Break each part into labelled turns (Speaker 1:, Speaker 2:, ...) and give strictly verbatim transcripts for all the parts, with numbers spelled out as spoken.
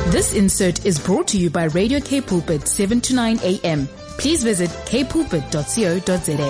Speaker 1: This insert is brought to you by Radio K Pulpit seven to nine a m. Please visit k pulpit dot co dot za.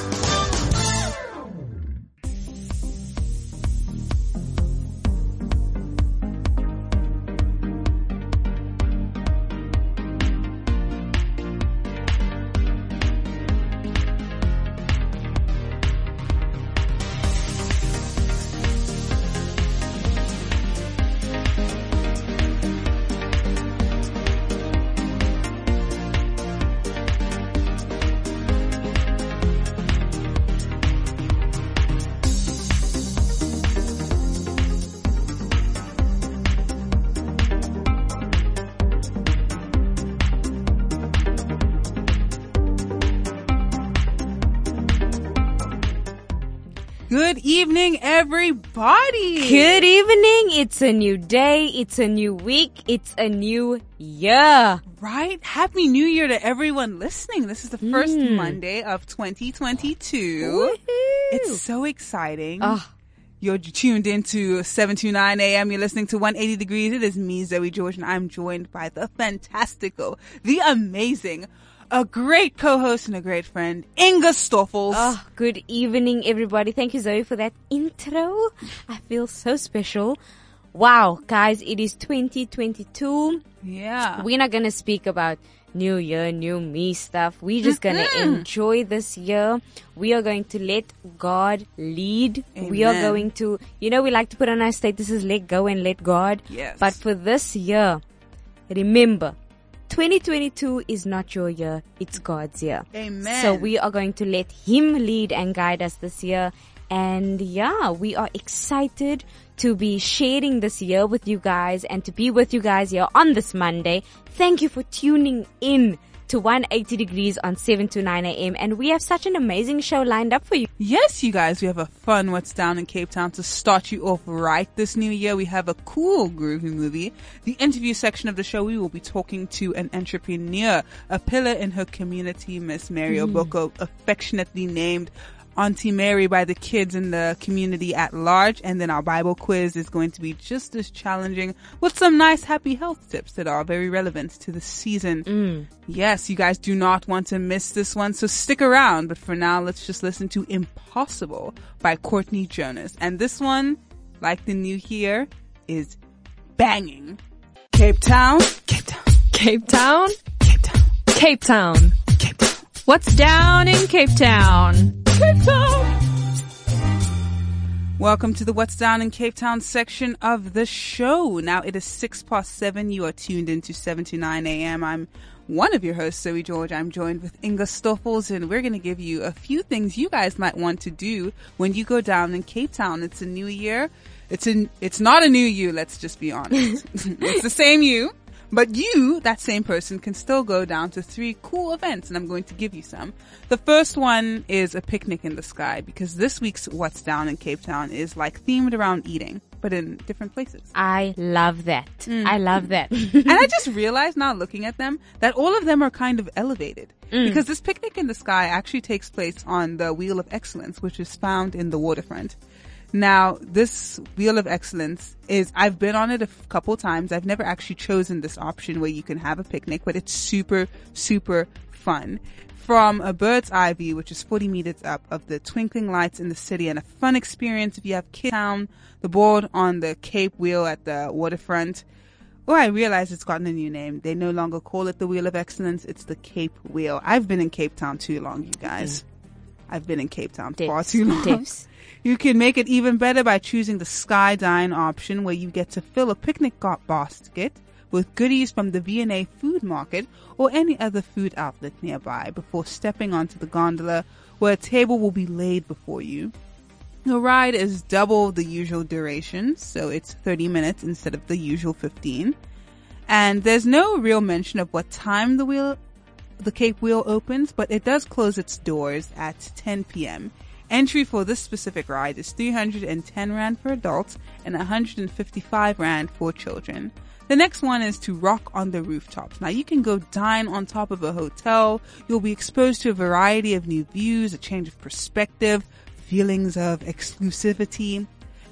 Speaker 2: Good evening, everybody.
Speaker 3: Good evening. It's a new day. It's a new week. It's a new year.
Speaker 2: Right? Happy New Year to everyone listening. This is the first mm. Monday of twenty twenty-two.
Speaker 3: Woo-hoo.
Speaker 2: It's so exciting.
Speaker 3: Oh.
Speaker 2: You're tuned into seven to nine a m. You're listening to one eighty degrees. It is me, Zoe George, and I'm joined by the fantastical, the amazing, a great co-host and a great friend, Inga Stoffels.
Speaker 3: Oh, good evening, everybody. Thank you, Zoe, for that intro. I feel so special. Wow, guys, it is twenty twenty-two.
Speaker 2: Yeah.
Speaker 3: We're not going to speak about new year, new me stuff. We're just going to
Speaker 2: Mm-hmm.
Speaker 3: enjoy this year. We are going to let God lead.
Speaker 2: Amen.
Speaker 3: We are going to, you know, we like to put on our statuses, let go and let God.
Speaker 2: Yes.
Speaker 3: But for this year, remember, twenty twenty-two is not your year, it's God's year.
Speaker 2: Amen.
Speaker 3: So we are going to let Him lead and guide us this year. And yeah, we are excited to be sharing this year with you guys and to be with you guys here on this Monday. Thank you for tuning in to one eighty degrees on seven to nine a m. And we have such an amazing show lined up for you.
Speaker 2: Yes, you guys, we have a fun What's Down in Cape Town to start you off right this new year. We have a cool, groovy movie. The interview section of the show, we will be talking to an entrepreneur, a pillar in her community, Miss Mary mm. Oboko, affectionately named Auntie Mary by the kids in the community at large. And then our Bible quiz is going to be just as challenging with some nice happy health tips that are very relevant to the season.
Speaker 3: Mm.
Speaker 2: Yes, you guys do not want to miss this one, so stick around. But for now, let's just listen to Impossible by Courtney Jonas. And this one, like the new year, is banging. Cape Town, Cape Town,
Speaker 4: Cape Town,
Speaker 2: Cape Town,
Speaker 4: Cape Town.
Speaker 2: Cape Town.
Speaker 4: What's down in Cape Town?
Speaker 2: Cape Town. Welcome to the What's Down in Cape Town section of the show. Now it is six past seven. You are tuned into seven to nine a m. I'm one of your hosts, Zoe George. I'm joined with Inga Stoffels, and we're going to give you a few things you guys might want to do when you go down in Cape Town. It's a new year. It's a, it's not a new you, let's just be honest. It's the same you. But you, that same person, can still go down to three cool events, and I'm going to give you some. The first one is a picnic in the sky, because this week's What's Down in Cape Town is like themed around eating, but in different places.
Speaker 3: I love that.
Speaker 2: Mm.
Speaker 3: I love that.
Speaker 2: And I just realized now looking at them that all of them are kind of elevated,
Speaker 3: Mm.
Speaker 2: because this picnic in the sky actually takes place on the Wheel of Excellence, which is found in the waterfront. Now, this Wheel of Excellence is, I've been on it a f- couple times. I've never actually chosen this option where you can have a picnic, but it's super, super fun. From a bird's eye view, which is forty meters up, of the twinkling lights in the city, and a fun experience if you have Kids Town, the board on the Cape Wheel at the waterfront. Oh, I realize it's gotten a new name. They no longer call it the Wheel of Excellence. It's the Cape Wheel. I've been in Cape Town too long, you guys. Mm. I've been in Cape Town
Speaker 3: Dips.
Speaker 2: far too long.
Speaker 3: Dips.
Speaker 2: You can make it even better by choosing the Sky Dine option, where you get to fill a picnic basket with goodies from the V and A food market or any other food outlet nearby before stepping onto the gondola, where a table will be laid before you. The ride is double the usual duration, so it's thirty minutes instead of the usual fifteen. And there's no real mention of what time the wheel, the Cape Wheel opens, but it does close its doors at ten p m Entry for this specific ride is three hundred ten rand for adults and one hundred fifty-five rand for children. The next one is to rock on the rooftops. Now you can go dine on top of a hotel. You'll be exposed to a variety of new views, a change of perspective, feelings of exclusivity.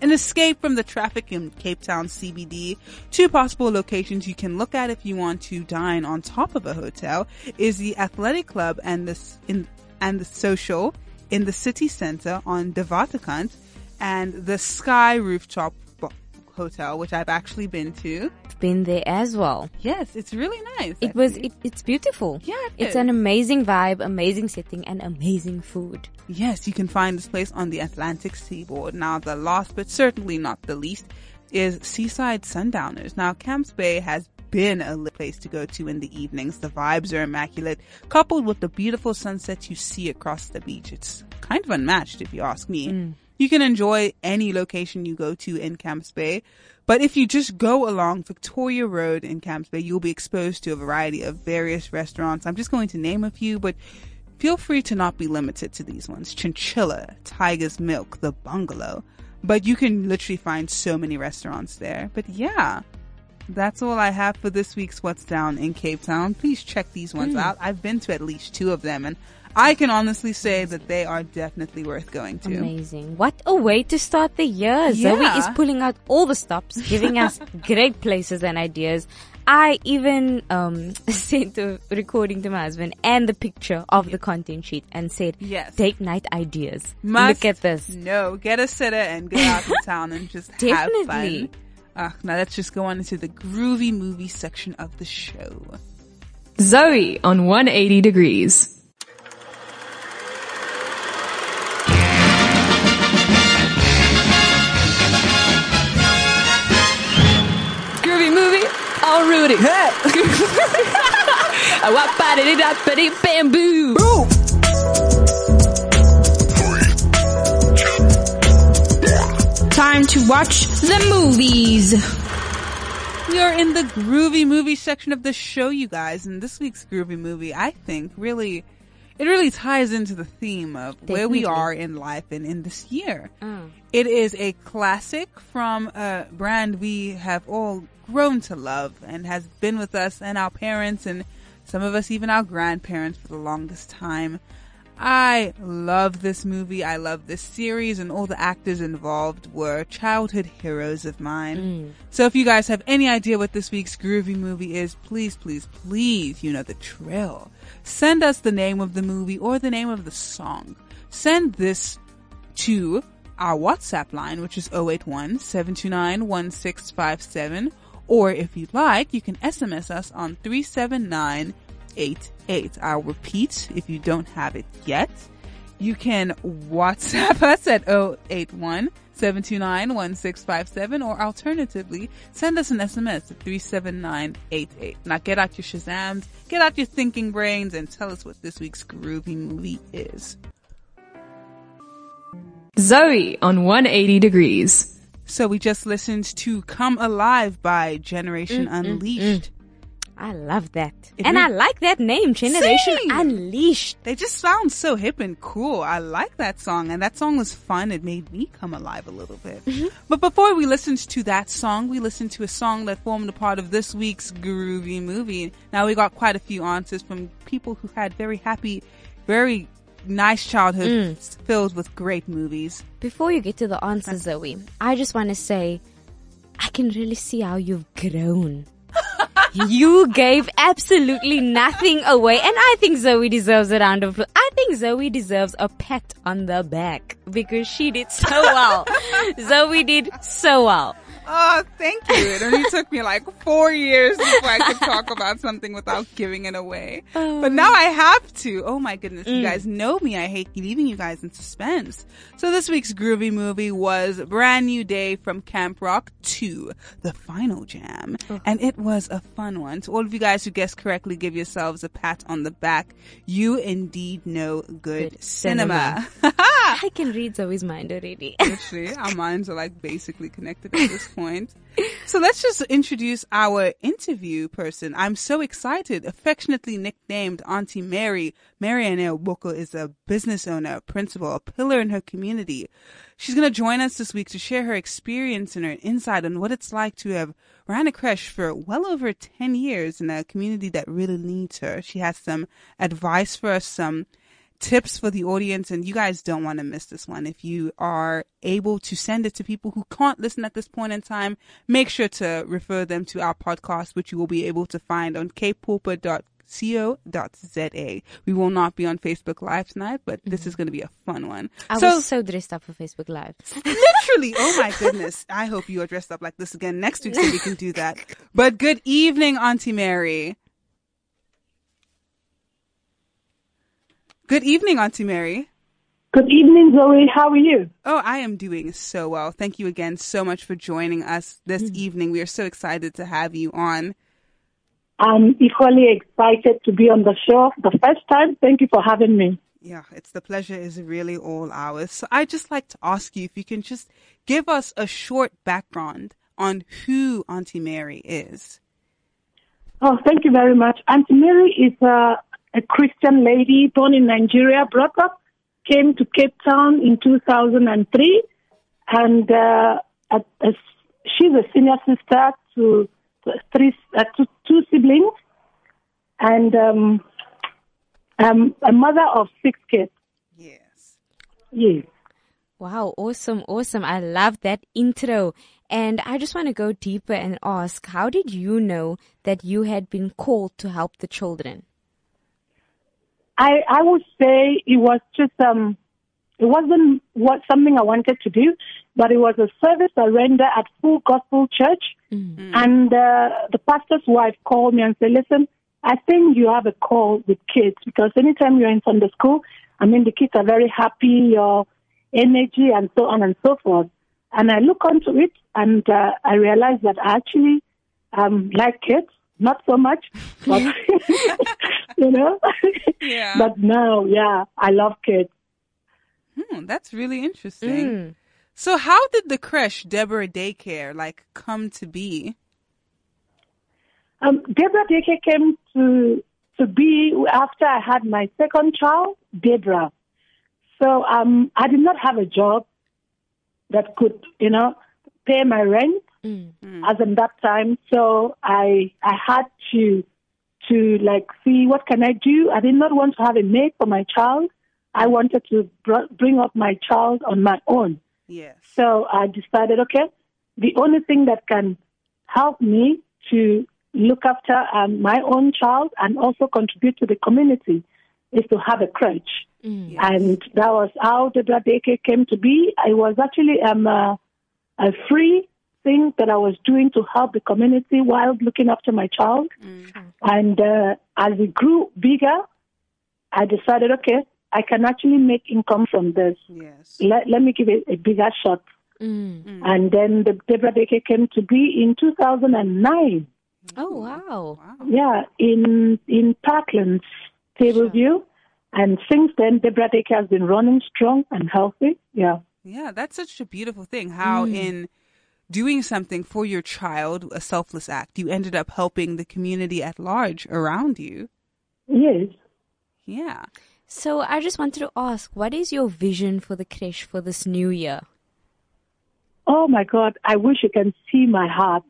Speaker 2: An escape from the traffic in Cape Town C B D. Two possible locations you can look at if you want to dine on top of a hotel is the Athletic Club and the, in, and the Social in the city center on Devatakant, and the Sky Rooftop Hotel, which I've actually been to.
Speaker 3: Been there as well.
Speaker 2: Yes, it's really nice.
Speaker 3: It was, it, it's beautiful.
Speaker 2: Yeah, it
Speaker 3: It's
Speaker 2: is.
Speaker 3: an amazing vibe, amazing setting, and amazing food.
Speaker 2: Yes, you can find this place on the Atlantic seaboard. Now, the last but certainly not the least is Seaside Sundowners. Now, Camps Bay has been a lit place to go to in the evenings. The vibes are immaculate, coupled with the beautiful sunsets you see across the beach. It's kind of unmatched, if you ask me.
Speaker 3: Mm.
Speaker 2: You can enjoy any location you go to in Camps Bay, but if you just go along Victoria Road in Camps Bay, you'll be exposed to a variety of various restaurants. I'm just going to name a few, but feel free to not be limited to these ones. Chinchilla, Tiger's Milk, The Bungalow. But you can literally find so many restaurants there. But yeah, that's all I have for this week's What's Down in Cape Town. Please check these ones
Speaker 3: Mm.
Speaker 2: out. I've been to at least two of them, and I can honestly say that they are definitely worth going to.
Speaker 3: Amazing. What a way to start the year. Zoe
Speaker 2: Yeah.
Speaker 3: is pulling out all the stops, giving us great places and ideas. I even um sent a recording to my husband and the picture of the content sheet and said,
Speaker 2: Yes.
Speaker 3: date night ideas.
Speaker 2: Must
Speaker 3: Look at this.
Speaker 2: No, get a sitter and go out to town and just have
Speaker 3: Definitely.
Speaker 2: fun. Uh, now let's just go on into the groovy movie section of the show.
Speaker 4: Zoe on one eighty degrees. Groovy movie, all Rudy. A wap ba da da bamboo.
Speaker 1: Time to watch the movies.
Speaker 2: We are in the groovy movie section of the show, you guys, and this week's groovy movie, I think, really, it really ties into the theme of where we
Speaker 3: Definitely.
Speaker 2: are in life and in this year.
Speaker 3: Mm.
Speaker 2: It is a classic from a brand we have all grown to love and has been with us and our parents and some of us even our grandparents for the longest time. I love this movie. I love this series, and all the actors involved were childhood heroes of mine.
Speaker 3: Mm.
Speaker 2: So if you guys have any idea what this week's groovy movie is, please, please, please, you know the drill. Send us the name of the movie or the name of the song. Send this to our WhatsApp line, which is zero eight one, seven two nine, one six five seven. Or if you'd like, you can S M S us on three seven nine eight eight. I'll repeat if you don't have it yet. You can WhatsApp us at zero eight one, seven two nine, one six five seven, or alternatively, send us an S M S at three seven nine eight eight. Now get out your Shazams, get out your thinking brains, and tell us what this week's groovy movie is.
Speaker 4: Zoe on one eighty degrees.
Speaker 2: So we just listened to Come Alive by Generation
Speaker 3: Mm, mm,
Speaker 2: Unleashed.
Speaker 3: I love that.
Speaker 2: It
Speaker 3: and
Speaker 2: re-
Speaker 3: I like that name, Generation
Speaker 2: Same.
Speaker 3: Unleashed.
Speaker 2: They just sound so hip and cool. I like that song, and that song was fun. It made me come alive a little bit. But before we listened to that song, we listened to a song that formed a part of this week's groovy movie. Now, we got quite a few answers from people who had very happy, very nice childhoods filled with great movies.
Speaker 3: Before you get to the answer, Zoe, I just want to say, I can really see how you've grown. You gave absolutely nothing away, and I think Zoe deserves a round of applause. I think Zoe deserves a pat on the back because she did so well. Zoe did so well.
Speaker 2: Oh, thank you. It only took me like four years before I could talk about something without giving it away. But now I have to. Oh my goodness. You guys know me. I hate leaving you guys in suspense. So this week's groovy movie was Brand New Day from Camp Rock two, The Final Jam. And it was a fun one. To all of you guys who guessed correctly, give yourselves a pat on the back. You indeed know good,
Speaker 3: Good
Speaker 2: cinema.
Speaker 3: I can read Zoe's mind already.
Speaker 2: Literally, our minds are like basically connected at this point. So let's just introduce our interview person. I'm so excited. Affectionately nicknamed Auntie Mary, Marianne Oboko is a business owner, a principal, a pillar in her community. She's going to join us this week to share her experience and her insight on what it's like to have ran a creche for well over ten years in a community that really needs her. She has some advice for us, some tips for the audience, and you guys don't want to miss this one. If you are able to send it to people who can't listen at this point in time, make sure to refer them to our podcast, which you will be able to find on cape pulpit dot co dot za. We will not be on Facebook Live tonight, but this is going to be a fun one.
Speaker 3: I
Speaker 2: so,
Speaker 3: was so dressed up for Facebook Live.
Speaker 2: Literally, oh my goodness. I hope you are dressed up like this again next week so we can do that. But good evening, Auntie Mary. Good evening, Auntie Mary.
Speaker 5: Good evening, Zoe. How are you?
Speaker 2: Oh, I am doing so well. Thank you again so much for joining us this mm-hmm. evening. We are so excited to have you on.
Speaker 5: I'm equally excited to be on the show the first time. Thank you for having me.
Speaker 2: Yeah, it's the pleasure is really all ours. So I'd just like to ask you if you can just give us a short background on who Auntie Mary is.
Speaker 5: Oh, thank you very much. Auntie Mary is a, a Christian lady born in Nigeria, brought up, came to Cape Town in two thousand three, and uh, at, uh, she's a senior sister to three, uh, two, two siblings, and um, um, a mother of six kids.
Speaker 2: Yes.
Speaker 5: Yes.
Speaker 3: Wow, awesome, awesome. I love that intro. And I just want to go deeper and ask, how did you know that you had been called to help the children?
Speaker 5: I, I would say it was just, um, it wasn't what something I wanted to do, but it was a service I rendered at Full Gospel Church. Mm-hmm. And uh, the pastor's wife called me and said, listen, I think you have a call with kids, because anytime you're in Sunday school, I mean, the kids are very happy, your energy and so on and so forth. And I look onto it, and uh, I realized that I actually um, like kids, not so much, but, you know.
Speaker 2: Yeah.
Speaker 5: But now, yeah, I love kids.
Speaker 2: Hmm, that's really interesting.
Speaker 3: Mm.
Speaker 2: So how did the creche, Deborah Daycare, like, come to be?
Speaker 5: Um, Deborah Daycare came to to be after I had my second child, Deborah. So um, I did not have a job that could, you know, pay my rent mm. as in that time. So I I had to to like see what can I do. I did not want to have a maid for my child. I wanted to br- bring up my child on my own.
Speaker 2: Yes.
Speaker 5: So I decided, okay, the only thing that can help me to look after um, my own child and also contribute to the community is to have a crèche.
Speaker 3: Mm.
Speaker 2: Yes.
Speaker 5: And that was how Deborah Daycare came to be. It was actually um, a, a free thing that I was doing to help the community while looking after my child.
Speaker 2: Mm.
Speaker 5: And uh, as we grew bigger, I decided, okay, I can actually make income from this.
Speaker 2: Yes.
Speaker 5: Let, let me give it a bigger shot.
Speaker 3: Mm.
Speaker 2: Mm.
Speaker 5: And then the Deborah Daycare came to be in two thousand nine.
Speaker 3: Oh, wow.
Speaker 2: Wow.
Speaker 5: Yeah, in in Parklands, Tableview. Sure. And since then, Deborah Daycare has been running strong and healthy. Yeah.
Speaker 2: Yeah, that's such a beautiful thing. How mm. in doing something for your child, a selfless act, you ended up helping the community at large around you.
Speaker 5: Yes.
Speaker 2: Yeah.
Speaker 3: So I just wanted to ask, what is your vision for the creche for this new year?
Speaker 5: Oh, my God. I wish you can see my heart.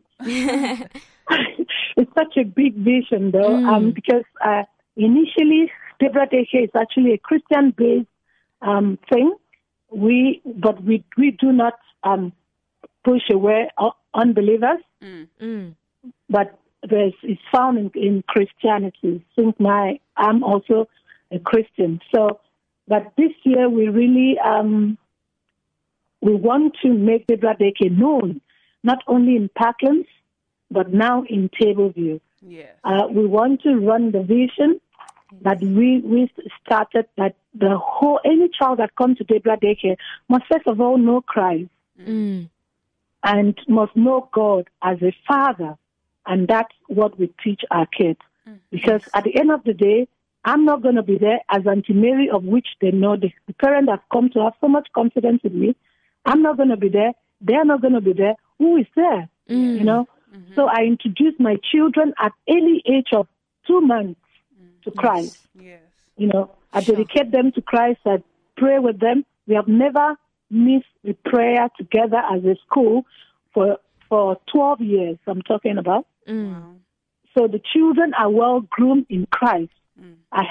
Speaker 5: It's such a big vision, though, mm. um, because uh, initially, Deborah Daycare is actually a Christian-based um, thing. We, but we we do not um, push away unbelievers.
Speaker 2: Mm.
Speaker 3: Mm.
Speaker 5: But there's it's found in, in Christianity. Since my I'm also a Christian, so but this year we really um, we want to make Deborah Daycare known, not only in Parklands, but now in Tableview.
Speaker 2: Yes.
Speaker 5: Uh, we want to run the vision that we, we started, that the whole, any child that comes to Deborah Daycare must first of all know Christ
Speaker 3: mm.
Speaker 5: and must know God as a father. And that's what we teach our kids. Mm. Because at the end of the day, I'm not going to be there as Auntie Mary, of which they know the, the parent has come to have so much confidence in me. I'm not going to be there. They're not going to be there. Who is there?
Speaker 3: Mm.
Speaker 5: You know?
Speaker 2: Mm-hmm.
Speaker 5: So I introduced my children at early age of two months mm. to Christ.
Speaker 2: Yes.
Speaker 5: You know, I
Speaker 3: Sure.
Speaker 5: dedicate them to Christ. I pray with them. We have never missed a prayer together as a school for for twelve years, I'm talking about.
Speaker 3: Mm.
Speaker 2: Wow.
Speaker 5: So the children are well groomed in Christ.
Speaker 2: Mm.
Speaker 5: I have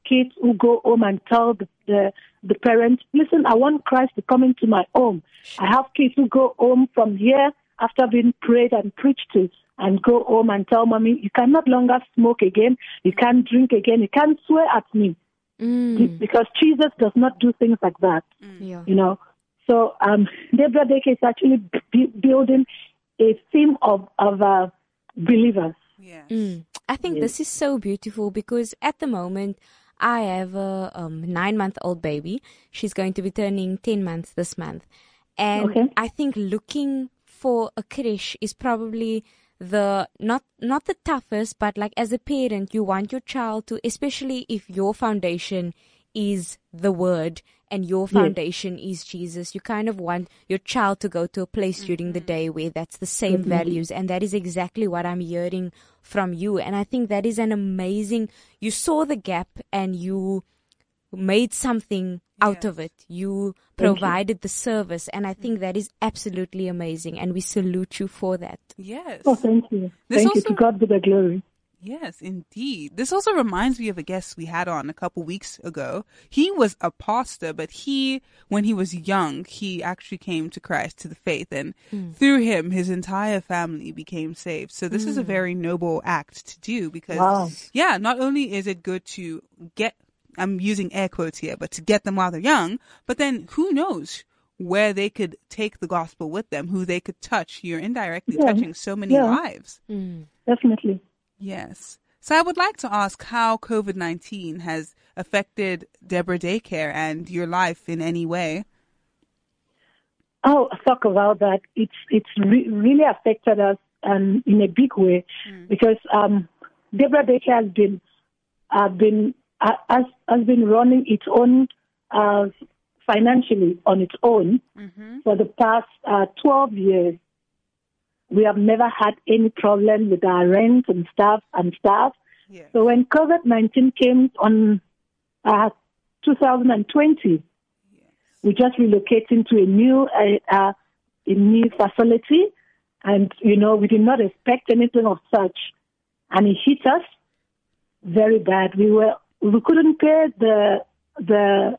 Speaker 5: kids who go home and tell the, the, the parents, listen, I want Christ to come into my home. I have kids who go home from here after being prayed and preached to and go home and tell mommy, you can no longer smoke again, you can't drink again, you can't swear at me.
Speaker 3: Mm.
Speaker 5: Because Jesus does not do things like that,
Speaker 3: Yeah.
Speaker 5: you know. So um, Deborah Daycare is actually b- building a team of, of uh, believers.
Speaker 2: Yes.
Speaker 3: Mm. I think this is so beautiful because at the moment I have a um, nine-month-old baby. She's going to be turning ten months this month. And
Speaker 5: Okay.
Speaker 3: I think looking for a creche is probably the, not not the toughest, but like as a parent, you want your child to, especially if your foundation is the word and your foundation is Jesus, you kind of want your child to go to a place during the day where that's the same values. And that is exactly what I'm hearing from you. And I think that is an amazing, you saw the gap and you made something out of it. You provided the service. And I think that is absolutely amazing. And we salute you for that.
Speaker 2: Yes.
Speaker 5: Oh, thank you.
Speaker 2: This
Speaker 5: Thank you.
Speaker 2: also-
Speaker 5: To God be the glory.
Speaker 2: Yes, indeed. This also reminds me of a guest we had on a couple weeks ago. He was a pastor, but he, when he was young, he actually came to Christ, to the faith, and through him, his entire family became saved. So this is a very noble act to do because,
Speaker 5: Wow.
Speaker 2: yeah, not only is it good to get, I'm using air quotes here, but to get them while they're young, but then who knows where they could take the gospel with them, who they could touch. You're indirectly
Speaker 5: Yeah.
Speaker 2: touching so many
Speaker 5: Yeah.
Speaker 2: lives.
Speaker 5: Definitely.
Speaker 2: Yes. So I would like to ask how COVID nineteen has affected Deborah Daycare and your life in any way.
Speaker 5: Oh, talk about that. It's it's re- really affected us um, in a big way because um, Deborah Daycare has been uh, been uh, has has been running its own uh, financially on its own for the past uh, twelve years. We have never had any problem with our rent and staff and staff.
Speaker 2: Yes.
Speaker 5: So when COVID nineteen came on uh, two thousand twenty, we just relocated to a new uh, uh, a new facility, and you know we did not expect anything of such, and it hit us very bad. We were we couldn't pay the the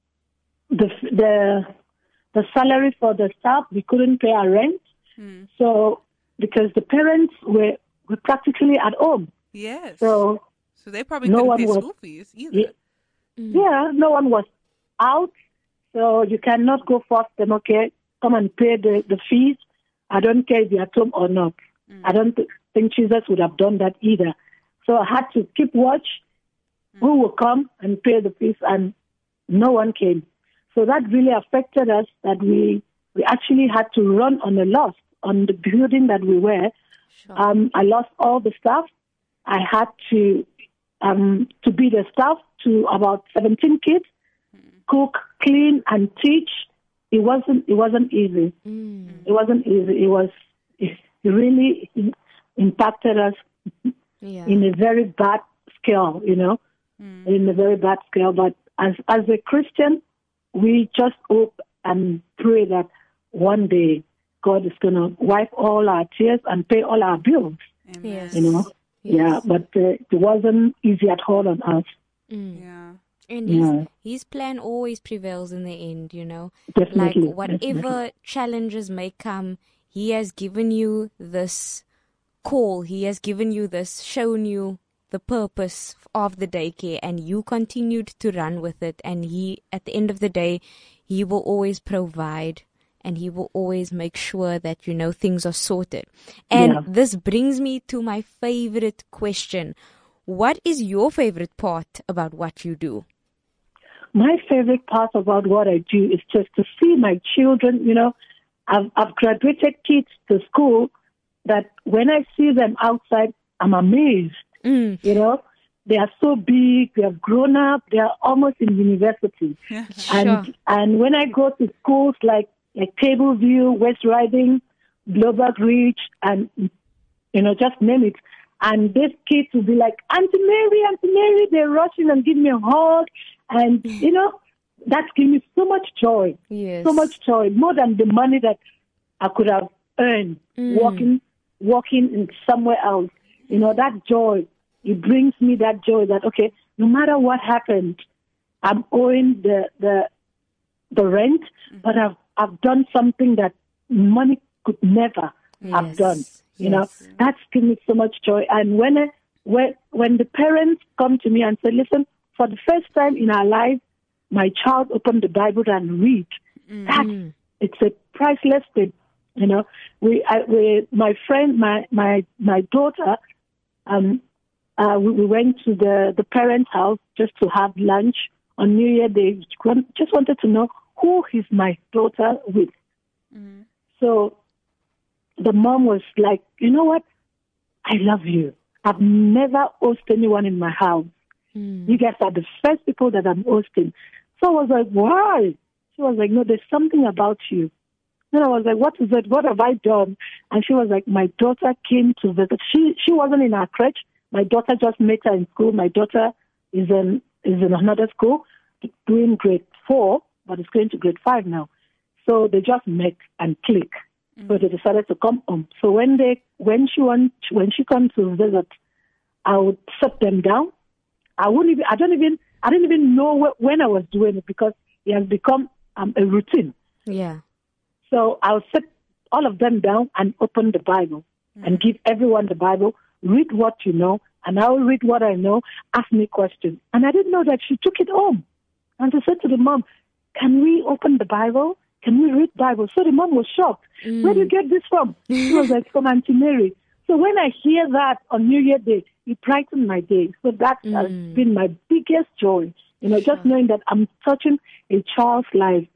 Speaker 5: the the the salary for the staff. We couldn't pay our rent. So, because the parents were, were practically at home.
Speaker 2: Yes.
Speaker 5: So,
Speaker 2: So they probably
Speaker 5: no
Speaker 2: couldn't
Speaker 5: one
Speaker 2: pay
Speaker 5: was-
Speaker 2: school fees either.
Speaker 5: yeah, yeah, no one was out. So, you cannot go force them, okay, come and pay the, the fees. I don't care if you're at home or not. I don't th- think Jesus would have done that either. So, I had to keep watch who will come and pay the fees, and no one came. So, that really affected us that we, we actually had to run on a loss on the building that we were. Um, I lost all the staff. I had to um, to be the staff to about seventeen kids, cook, clean, and teach. It wasn't it wasn't easy. It wasn't easy. It was it really impacted us
Speaker 3: Yeah.
Speaker 5: in a very bad scale. You know, in a very bad scale. But as as a Christian, we just hope and pray that one day God is going to wipe all our tears and pay all our bills,
Speaker 3: Yes.
Speaker 5: you know. Yeah, but uh, it wasn't easy at all on us.
Speaker 2: Yeah.
Speaker 3: And
Speaker 5: Yeah.
Speaker 3: his, his plan always prevails in the end, you know.
Speaker 5: Definitely,
Speaker 3: Like whatever
Speaker 5: definitely.
Speaker 3: challenges may come, he has given you this call. He has given you this, shown you the purpose of the daycare, and you continued to run with it. And he, at the end of the day, he will always provide. And he will always make sure that, you know, things are sorted. And
Speaker 5: Yeah.
Speaker 3: this brings me to my favorite question. What is your favorite part about what you do?
Speaker 5: My favorite part about what I do is just to see my children, you know, I've, I've graduated kids to school that when I see them outside, I'm amazed.
Speaker 3: Mm.
Speaker 5: You know, they are so big, they have grown up, they are almost in university.
Speaker 3: Sure.
Speaker 5: And and when I go to schools like like Tableview, West Riding, Bloberg Ridge, and you know, just name it, and these kids will be like, Auntie Mary, Auntie Mary, they're rushing and give me a hug, and you know, that gives me so much joy,
Speaker 3: Yes.
Speaker 5: so much joy, more than the money that I could have earned working working in somewhere else. You know, that joy, it brings me that joy that okay, no matter what happened, I'm owing the the the rent, mm-hmm. but I've I've done something that money could never
Speaker 3: yes.
Speaker 5: have done. You
Speaker 3: yes.
Speaker 5: know, that's given me so much joy. And when I, when when the parents come to me and say, "Listen, for the first time in our life, my child opened the Bible and read," mm-hmm. that it's a priceless thing. You know, we, I, we, my friend, my my my daughter, um, uh, we, we went to the the parents' house just to have lunch on New Year Day. Just wanted to know who is my daughter with. Mm-hmm. So the mom was like, "You know what? I love you. I've never hosted anyone in my house. Mm. You guys are the first people that I'm hosting." So I was like, "Why?" She was like, "No, there's something about you." Then I was like, "What is it? What have I done?" And she was like, "My daughter came to visit. She she wasn't in our crèche. My daughter just met her in school. My daughter is in is in another school, doing grade four, but is going to grade five now. So they just met and clicked. Mm-hmm. So they decided to come home. So when they when she went when she comes to visit, I would sit them down. I wouldn't even I don't even I didn't even know wh- when I was doing it because it has become um, a routine.
Speaker 3: Yeah.
Speaker 5: So I'll sit all of them down and open the Bible mm. and give everyone the Bible, read what you know, and I'll read what I know, ask me questions. And I didn't know that she took it home. And I said to the mom, "Can we open the Bible? Can we read Bible?" So the mom was shocked. Mm. "Where did you get this from?" She was like, "From Auntie Mary." So when I hear that on New Year Day, it brightened my day. So that mm. has been my biggest joy. You know, sure. just knowing that I'm touching a child's life,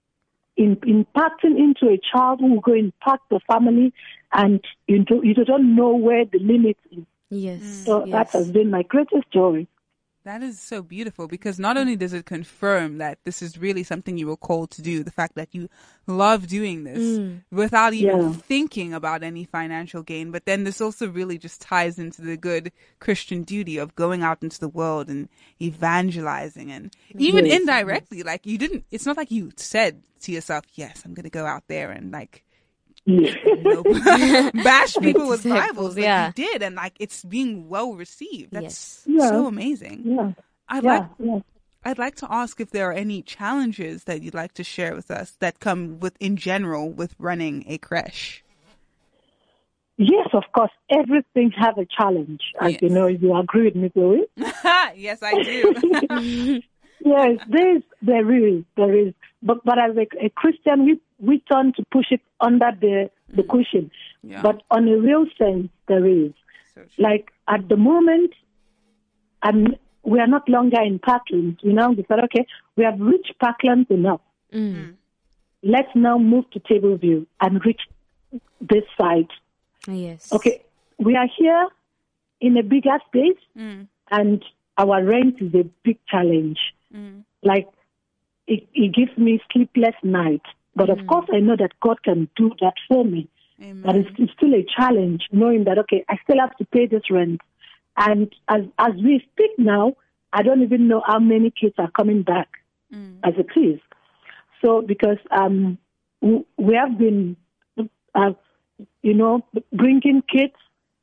Speaker 5: in, impacting into a child who will go impact the family, and you, do, you don't know where the limit is.
Speaker 3: Yes.
Speaker 5: So
Speaker 3: yes.
Speaker 5: that has been my greatest joy.
Speaker 2: That is so beautiful because not only does it confirm that this is really something you were called to do, the fact that you love doing this mm. without even yeah. thinking about any financial gain, but then this also really just ties into the good Christian duty of going out into the world and evangelizing and even yes. indirectly, like you didn't, it's not like you said to yourself, "Yes, I'm going to go out there and like, you know, bash people with Bibles." Like yeah. you did, and like it's being well received. That's
Speaker 5: yes.
Speaker 2: so
Speaker 5: yeah.
Speaker 2: amazing.
Speaker 5: Yeah.
Speaker 2: I'd
Speaker 5: yeah.
Speaker 2: like
Speaker 5: yeah.
Speaker 2: I'd like to ask if there are any challenges that you'd like to share with us that come with in general with running a creche.
Speaker 5: Yes, of course. Everything has a challenge. As yes. you know, you agree with me, Chloe?
Speaker 2: Yes, I do.
Speaker 5: Yes, there is, there is, there is. But but as a, a Christian, we we turn to push it under the the cushion. Yeah. But on a real sense, there is. So like at the moment, and we are not longer in Parklands. We now decide, okay, we have reached Parklands enough. Mm. Let's now move to Tableview and reach this side.
Speaker 3: Yes.
Speaker 5: Okay, we are here in a bigger space, mm. and our rent is a big challenge. Mm. Like, it, it gives me sleepless nights. But mm. of course, I know that God can do that for me. Amen. But it's, it's still a challenge, knowing that, okay, I still have to pay this rent. And as as we speak now, I don't even know how many kids are coming back mm. as it is. So, because um, we have been, uh, you know, bringing kids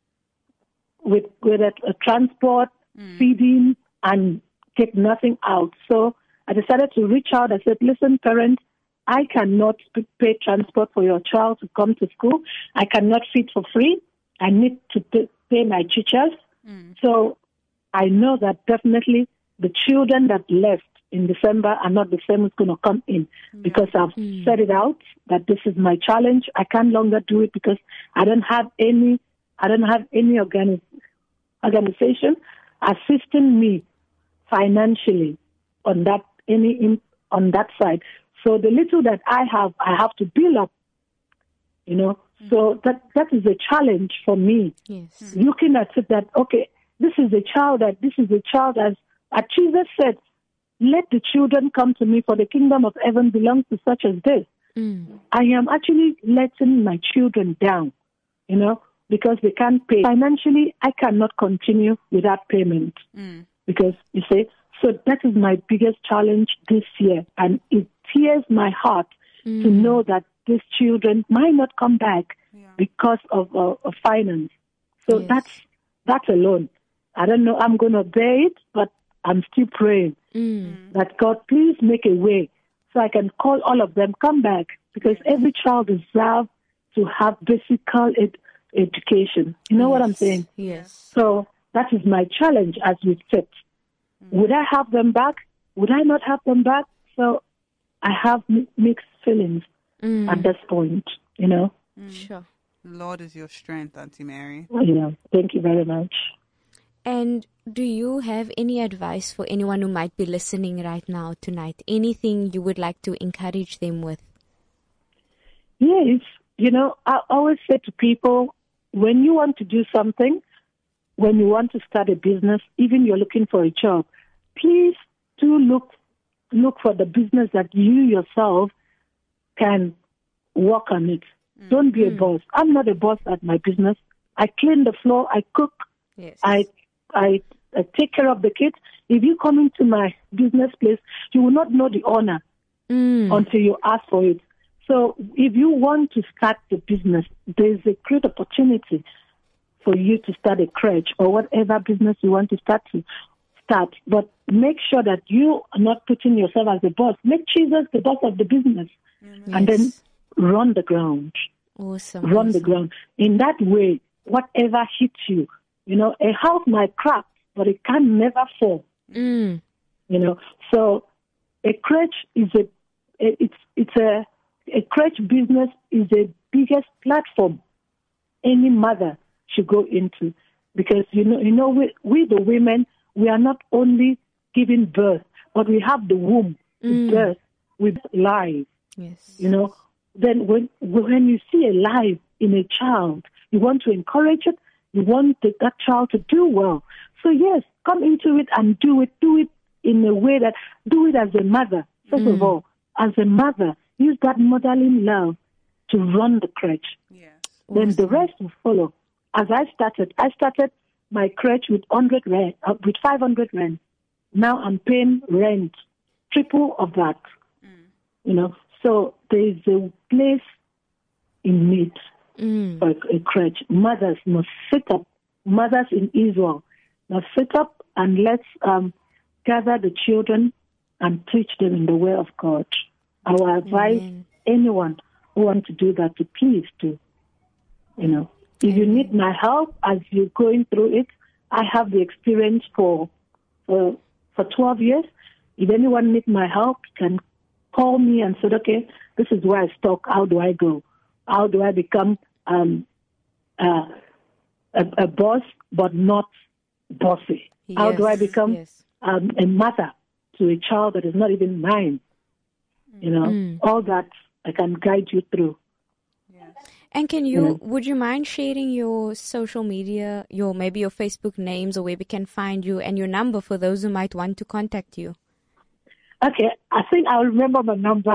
Speaker 5: with, with a, a transport, mm. feeding, and take nothing out. So I decided to reach out. I said, "Listen, parents, I cannot pay transport for your child to come to school. I cannot feed for free. I need to pay my teachers." Mm. So I know that definitely the children that left in December are not the same who's going to come in, yeah. because I've mm. set it out that this is my challenge. I can't longer do it because I don't have any, I don't have any organi- organization assisting me financially on that any in, on that side. So the little that I have, I have to build up. You know, mm-hmm. so that that is a challenge for me.
Speaker 3: Yes.
Speaker 5: Mm-hmm. Looking at it that, okay, this is a child that this is a child as, as Jesus said, "Let the children come to me, for the kingdom of heaven belongs to such as this." Mm. I am actually letting my children down, you know, because they can't pay. Financially, I cannot continue without payment. Mm. Because, you see, so that is my biggest challenge this year. And it tears my heart mm. to know that these children might not come back yeah. because of, uh, of finance. So yes. that's that's alone. I don't know, I'm going to bear it, but I'm still praying
Speaker 3: Mm.
Speaker 5: that God, please make a way so I can call all of them, come back, because every child deserves to have basic ed- education. You know what I'm saying?
Speaker 3: Yes.
Speaker 5: So that is my challenge as we sit. Would I have them back? Would I not have them back? So I have mi- mixed feelings
Speaker 3: Mm.
Speaker 5: at this point, you know.
Speaker 3: Sure.
Speaker 2: Lord is your strength, Auntie Mary.
Speaker 5: You know, thank you very much.
Speaker 3: And do you have any advice for anyone who might be listening right now tonight? Anything you would like to encourage them with?
Speaker 5: Yes, you know, I always say to people, when you want to do something, when you want to start a business, even you're looking for a job, please do look look for the business that you yourself can work on it. Don't be a boss. I'm not a boss at my business. I clean the floor, I cook,
Speaker 3: Yes.
Speaker 5: I, I I take care of the kids. If you come into my business place, you will not know the owner
Speaker 3: Mm.
Speaker 5: until you ask for it. So if you want to start the business, there's a great opportunity for you to start a crèche or whatever business you want to start to start. But make sure that you are not putting yourself as the boss. Make Jesus the boss of the business, and then
Speaker 3: Yes.
Speaker 5: run the ground.
Speaker 3: Awesome.
Speaker 5: Run the
Speaker 3: awesome.
Speaker 5: ground. In that way, whatever hits you, you know, a house might crack, but it can never fall.
Speaker 3: Mm.
Speaker 5: You know, so a crèche is a it's it's a a crèche business is the biggest platform any mother should go into, because you know you know we we the women, we are not only giving birth, but we have the womb to
Speaker 3: Mm.
Speaker 5: birth with life.
Speaker 3: Yes.
Speaker 5: You know, then when when you see a life in a child, you want to encourage it. You want the, that child to do well. So yes, come into it and do it. Do it in a way that do it as a mother. First of all, as a mother, use that motherly love to run the crèche.
Speaker 2: Yes.
Speaker 5: Then the rest will follow. As I started, I started my crèche with hundred rand, uh, with five hundred rand. Now I'm paying rent, triple of that. You know, so there is a place in need
Speaker 3: Mm.
Speaker 5: for a crèche. Mothers must sit up. Mothers in Israel must sit up and let's um, gather the children and teach them in the way of God. I will advise
Speaker 3: Amen.
Speaker 5: anyone who wants to do that to please do. You know, if you need my help as you're going through it, I have the experience for for for twelve years. If anyone needs my help, can call me and say, okay, this is where I stuck. How do I go? How do I become um, uh, a, a boss but not bossy? How do I
Speaker 3: Yes,
Speaker 5: become
Speaker 3: yes.
Speaker 5: um, a mother to a child that is not even mine? You know,
Speaker 3: Mm.
Speaker 5: all that I can guide you through.
Speaker 3: And can you,
Speaker 5: Yeah.
Speaker 3: would you mind sharing your social media, your maybe your Facebook names or where we can find you and your number for those who might want to contact you?
Speaker 5: Okay, I think I'll remember my number.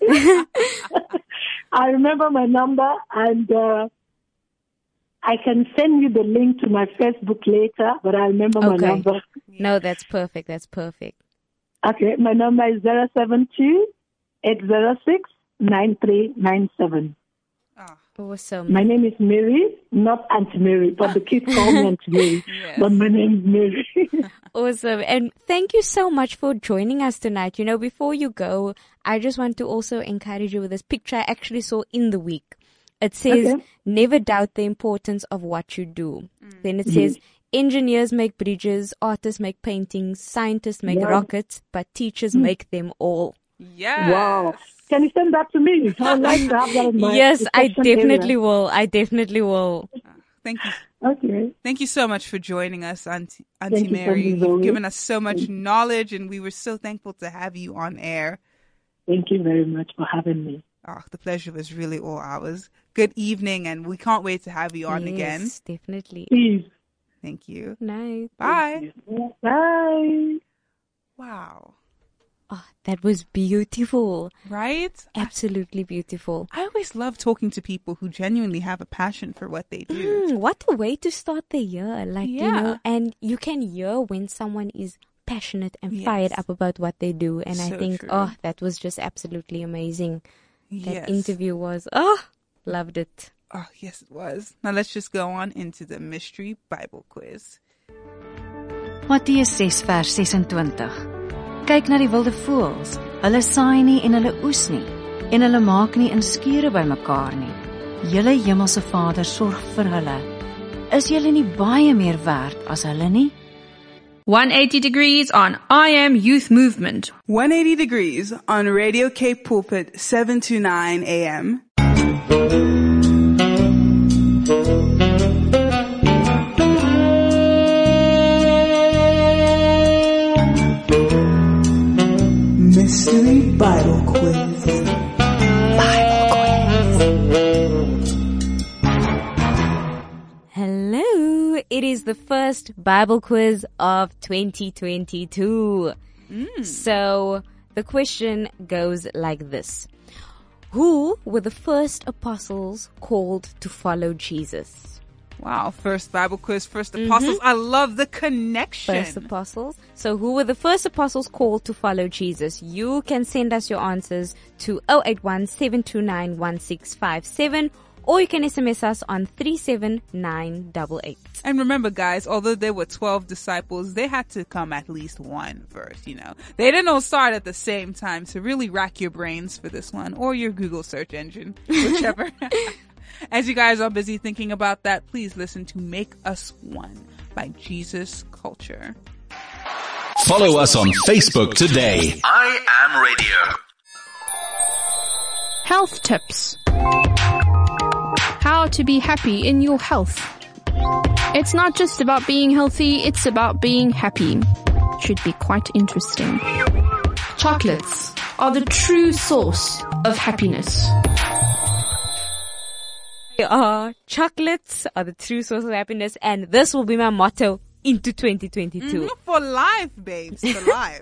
Speaker 5: I remember my number, and uh, I can send you the link to my Facebook later, but I remember my
Speaker 3: Okay.
Speaker 5: number.
Speaker 3: No, that's perfect. That's perfect.
Speaker 5: Okay, my number is zero seven two, eight zero six, nine three nine seven.
Speaker 2: Ah,
Speaker 3: Awesome.
Speaker 5: My name is Mary, not Auntie Mary, but the kids call me Auntie Mary.
Speaker 2: Yes.
Speaker 5: But my name is Mary.
Speaker 3: Awesome. And thank you so much for joining us tonight. You know, before you go, I just want to also encourage you with this picture I actually saw in the week. It says,
Speaker 5: Okay.
Speaker 3: never doubt the importance of what you do. Then it says, engineers make bridges, artists make paintings, scientists make
Speaker 5: Wow.
Speaker 3: rockets, but teachers make them all.
Speaker 2: yes.
Speaker 5: Wow. Can you send that to me? I would like to have that in my
Speaker 3: Yes, I
Speaker 5: reception
Speaker 3: definitely
Speaker 5: area.
Speaker 3: will. I definitely will.
Speaker 2: Thank you.
Speaker 5: Okay.
Speaker 2: Thank you so much for joining us, Auntie, Auntie
Speaker 5: Thank you,
Speaker 2: Mary.
Speaker 5: Sandy
Speaker 2: You've
Speaker 5: Zoe.
Speaker 2: given us so much knowledge, and we were so thankful to have you on air.
Speaker 5: Thank you very much for having me.
Speaker 2: Oh, the pleasure was really all ours. Good evening, and we can't wait to have you on again.
Speaker 3: Yes, definitely.
Speaker 5: Please.
Speaker 2: Thank you.
Speaker 3: Nice.
Speaker 2: Bye.
Speaker 5: Bye.
Speaker 2: Wow.
Speaker 3: Oh, that was beautiful.
Speaker 2: Right?
Speaker 3: Absolutely beautiful.
Speaker 2: I always love talking to people who genuinely have a passion for what they do.
Speaker 3: Mm, what a way to start the year. Like, you
Speaker 2: Yeah.
Speaker 3: know, and you can hear when someone is passionate and
Speaker 2: Yes.
Speaker 3: fired up about what they do. And I
Speaker 2: So
Speaker 3: think,
Speaker 2: true.
Speaker 3: oh, that was just absolutely amazing. That
Speaker 2: Yes.
Speaker 3: interview was, oh, loved it.
Speaker 2: Oh, yes, it was. Now let's just go on into the mystery Bible quiz.
Speaker 6: Matteus ses vers sesentwintig. Kyk na die wilde voëls. Hulle saai nie en hulle oes nie, en hulle maak nie in skure bymekaar nie. Julle hemelse Vader sorg vir hulle. Is julle nie baie meer werd as hulle nie?
Speaker 4: one eighty degrees on I Am Youth Movement.
Speaker 2: one eighty degrees on Radio Cape Pulpit seven to nine A M. Mystery Bible Quiz. Bible Quiz.
Speaker 3: Hello, it is the first Bible quiz of twenty twenty-two. Mm. So the question goes like this. Who were the first apostles called to follow Jesus?
Speaker 2: Wow, first Bible quiz, first apostles. Mm-hmm. I love the connection.
Speaker 3: First apostles. So who were the first apostles called to follow Jesus? You can send us your answers to zero eight one, seven two nine, one six five seven, or you can S M S us on three seven nine eight eight.
Speaker 2: And remember, guys, although there were twelve disciples, they had to come at least one first, you know. They didn't all start at the same time, so really rack your brains for this one, or your Google search engine, whichever. As you guys are busy thinking about that, please listen to Make Us One by Jesus Culture.
Speaker 7: Follow us on Facebook today. I Am Radio.
Speaker 8: Health tips. How to be happy in your health. It's not just about being healthy, it's about being happy. Should be quite interesting. Chocolates are the true source of happiness.
Speaker 3: Uh, chocolates are the true source of happiness, and this will be my motto into twenty twenty-two.
Speaker 2: Mm, for life, babes, for life.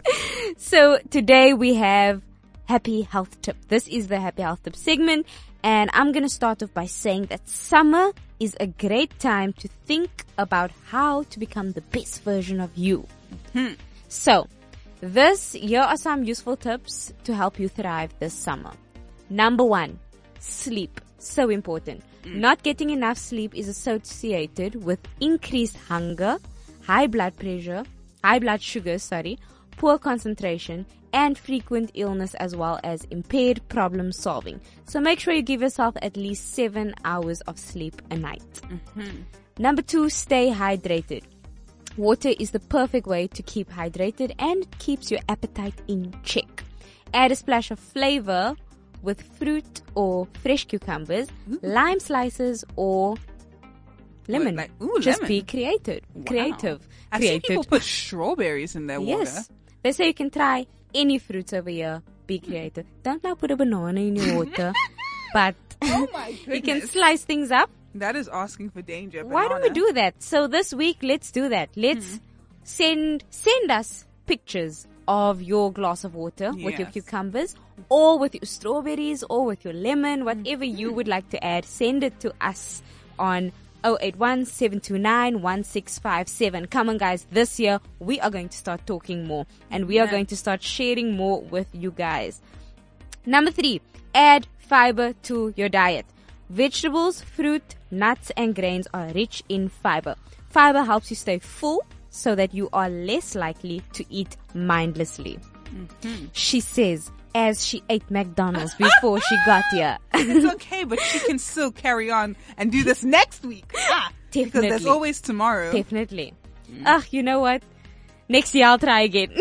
Speaker 3: So today we have Happy Health Tip. This is the Happy Health Tip segment, and I'm going to start off by saying that summer is a great time to think about how to become the best version of you. Mm-hmm. So, this, here are some useful tips to help you thrive this summer. Number one, sleep. So important. Mm. Not getting enough sleep is associated with increased hunger, high blood pressure, high blood sugar, sorry, poor concentration, and frequent illness, as well as impaired problem solving. So make sure you give yourself at least seven hours of sleep a night. Mm-hmm. Number two, stay hydrated. Water is the perfect way to keep hydrated and keeps your appetite in check. Add a splash of flavor with fruit or fresh cucumbers, ooh, lime slices, or lemon.
Speaker 2: Like, ooh,
Speaker 3: Just
Speaker 2: lemon.
Speaker 3: be creative.
Speaker 2: Wow.
Speaker 3: Creative.
Speaker 2: I see people put strawberries in their water.
Speaker 3: Yes. They say you can try any fruits over here. Be creative. Don't now put a banana in your water. But
Speaker 2: oh my goodness.
Speaker 3: You can slice things up.
Speaker 2: That is asking for danger.
Speaker 3: Why don't we do that? So this week, let's do that. Let's mm-hmm. send send us pictures of your glass of water yes. with your cucumbers, or with your strawberries, or with your lemon, whatever mm-hmm. you would like to add. Send it to us on zero eight one, seven two nine, one six five seven. Come on, guys. This year, we are going to start talking more, and we yeah. are going to start sharing more with you guys. Number three, add fiber to your diet. Vegetables, fruit, nuts, and grains are rich in fiber. Fiber helps you stay full so that you are less likely to eat mindlessly. Mm-hmm. She says, as she ate McDonald's before she got here.
Speaker 2: It's okay, but she can still carry on and do this next week. Ah,
Speaker 3: Definitely.
Speaker 2: Because there's always tomorrow.
Speaker 3: Definitely. Mm. Ah, you know what? Next year I'll try again.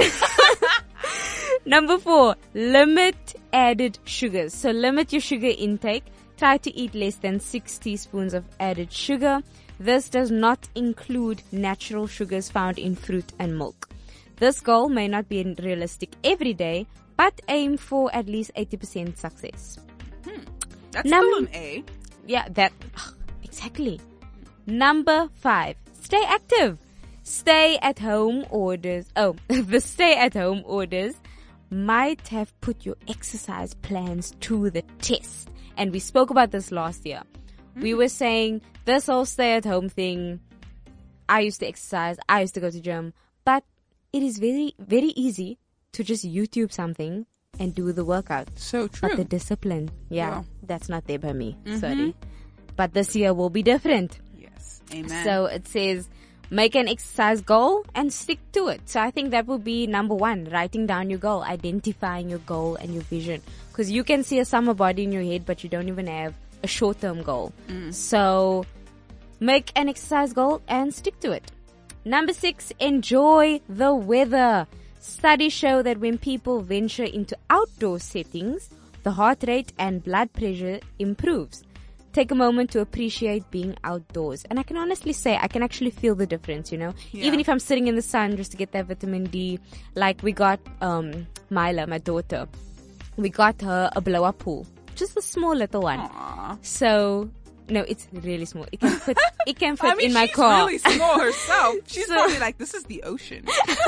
Speaker 3: Number four, limit added sugars. So limit your sugar intake. Try to eat less than six teaspoons of added sugar. This does not include natural sugars found in fruit and milk. This goal may not be realistic every day, but aim for at least eighty percent success.
Speaker 2: Hmm. That's
Speaker 3: Num-
Speaker 2: still an A.
Speaker 3: Yeah, that, ugh, exactly. Number five, stay active. Stay at home orders. Oh, the stay at home orders might have put your exercise plans to the test. And we spoke about this last year. Mm-hmm. We were saying this whole stay at home thing, I used to exercise, I used to go to gym, but it is very, very easy to just YouTube something and do the workout.
Speaker 2: So true.
Speaker 3: But the discipline, yeah,
Speaker 2: yeah.
Speaker 3: that's not there by me.
Speaker 2: Mm-hmm.
Speaker 3: Sorry. But this year will be different.
Speaker 2: Yes. Amen.
Speaker 3: So it says, Make an exercise goal and stick to it. So I think that would be number one, writing down your goal, identifying your goal and your vision. Because you can see a summer body in your head, but you don't even have a short-term goal. Mm. So make an exercise goal and stick to it. Number six, enjoy the weather. Studies show that when people venture into outdoor settings, the heart rate and blood pressure improves. Take a moment to appreciate being outdoors. And I can honestly say, I can actually feel the difference, you know. Yeah. Even if I'm sitting in the sun just to get that vitamin D. Like we got um Mila, my daughter, we got her a blow-up pool. Just a small little one.
Speaker 2: Aww.
Speaker 3: So, no, it's really small. It can fit, it can fit
Speaker 2: I mean,
Speaker 3: in my
Speaker 2: she's
Speaker 3: car.
Speaker 2: She's really small herself. She's
Speaker 3: so,
Speaker 2: probably like, this is the ocean.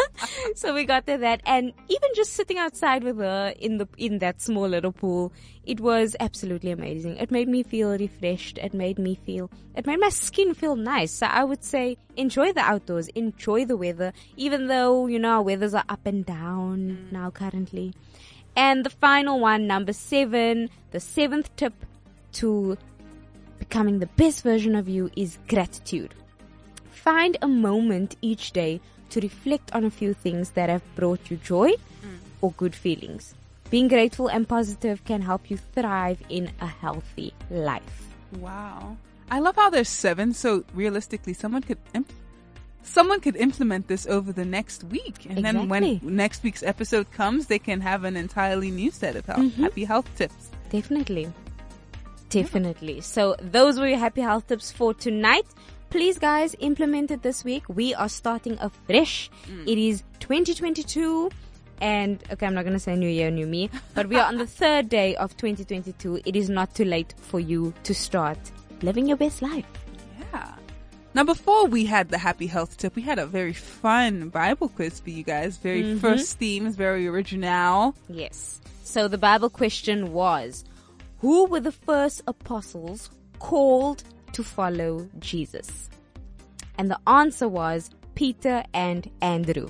Speaker 3: So we got her that. And even just sitting outside with her in the, in that small little pool, it was absolutely amazing. It made me feel refreshed. It made me feel, it made my skin feel nice. So I would say enjoy the outdoors, enjoy the weather, even though, you know, our weathers are up and down mm. now currently. And the final one, number seven, the seventh tip to becoming the best version of you is gratitude. Find a moment each day to reflect on a few things that have brought you joy mm. or good feelings. Being grateful and positive can help you thrive in a healthy life.
Speaker 2: Wow. I love how there's seven, so realistically someone could imp- someone could implement this over the next week. And
Speaker 3: exactly.
Speaker 2: then when next week's episode comes, they can have an entirely new set of health, mm-hmm. happy health tips.
Speaker 3: Definitely. Definitely. So those were your happy health tips for tonight. Please, guys, implement it this week. We are starting afresh. Mm. It is twenty twenty-two. And, okay, I'm not going to say new year, new me. But we are on the third day of twenty twenty-two. It is not too late for you to start living your best life.
Speaker 2: Yeah. Now, before we had the happy health tip, we had a very fun Bible quiz for you guys. Very mm-hmm. first themes, very original.
Speaker 3: Yes. So the Bible question was, who were the first apostles called to follow Jesus? And the answer was Peter and Andrew.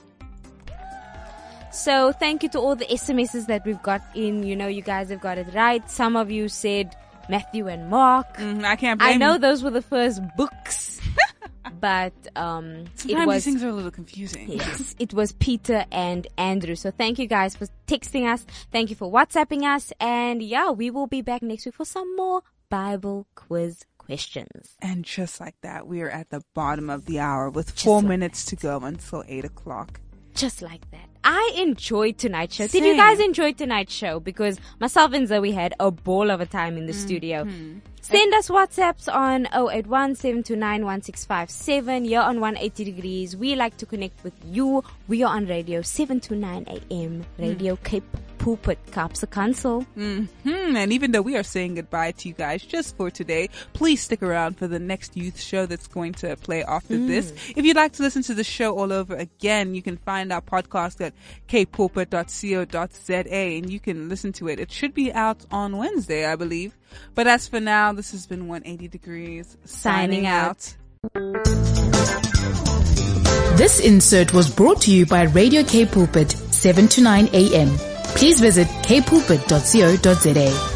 Speaker 3: So thank you to all the S M Ses that we've got in. You know, you guys have got it right. Some of you said Matthew and Mark.
Speaker 2: Mm, I can't blame
Speaker 3: I know
Speaker 2: you.
Speaker 3: Those were the first books. But um,
Speaker 2: Sometimes
Speaker 3: it was,
Speaker 2: these things are a little confusing.
Speaker 3: Yes, it was Peter and Andrew. So thank you guys for texting us. Thank you for WhatsApping us. And yeah, we will be back next week for some more Bible quiz questions.
Speaker 2: And just like that, we are at the bottom of the hour with just four
Speaker 3: like
Speaker 2: minutes
Speaker 3: that.
Speaker 2: to go until eight o'clock.
Speaker 3: Just like that. I enjoyed tonight's show.
Speaker 2: Same.
Speaker 3: Did you guys enjoy tonight's show? Because myself and Zoe had a ball of a time in the
Speaker 2: mm-hmm.
Speaker 3: studio. Send us WhatsApps on zero eight one, seven two nine, one six five seven. You're on one eighty degrees. We like to connect with you. We are on radio seven to nine a.m. Radio mm. Cape Pulpit, Kaapse Kansel.
Speaker 2: Mm-hmm. And even though we are saying goodbye to you guys just for today, please stick around for the next youth show that's going to play after mm. this. If you'd like to listen to the show all over again, you can find our podcast at cape pulpit dot co dot za and you can listen to it. It should be out on Wednesday, I believe. But as for now, this has been one eighty degrees signing, signing out. out.
Speaker 1: This insert was brought to you by Radio Cape Pulpit, seven to nine a.m. Please visit cape pulpit dot co dot za.